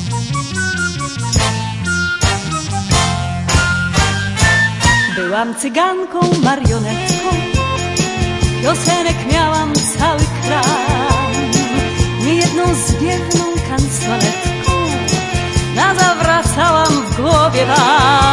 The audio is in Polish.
Byłam cyganką, marionetką, piosenek miałam cały kran. Niejedną zwiewną kancjonetką zawracałam w głowie wam.